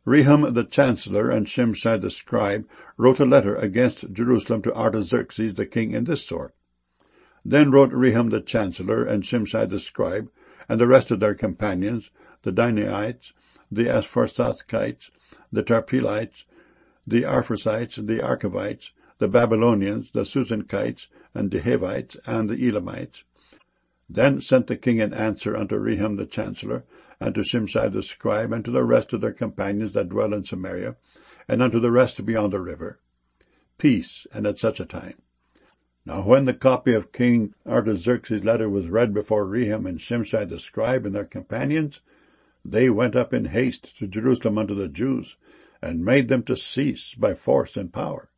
Rehum the chancellor and Shimshai the scribe wrote a letter against Jerusalem to Artaxerxes the king in this sort. Then wrote Rehum the chancellor and Shimshai the scribe and the rest of their companions, the Dinaites, the Apharsathites, the Tarpelites, the Arphasites, the Archavites, the Babylonians, the Susankites, and the Hivites, and the Elamites. Then sent the king an answer unto Rehum the chancellor, and to Shimshai the scribe, and to the rest of their companions that dwell in Samaria, and unto the rest beyond the river. Peace, and at such a time. Now when the copy of King Artaxerxes' letter was read before Rehum and Shimshai the scribe and their companions, they went up in haste to Jerusalem unto the Jews, and made them to cease by force and power.